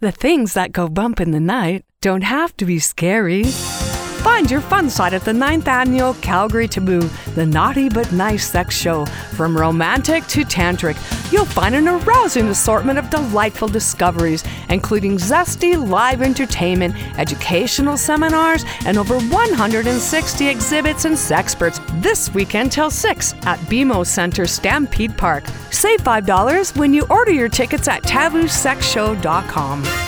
The things that go bump in the night don't have to be scary. Find your fun side at the 9th Annual Calgary Taboo, the naughty but nice sex show. From romantic to tantric, you'll find an arousing assortment of delightful discoveries, including zesty live entertainment, educational seminars, and over 160 exhibits and sexperts this weekend till 6 at BMO Centre Stampede Park. Save $5 when you order your tickets at taboosexshow.com.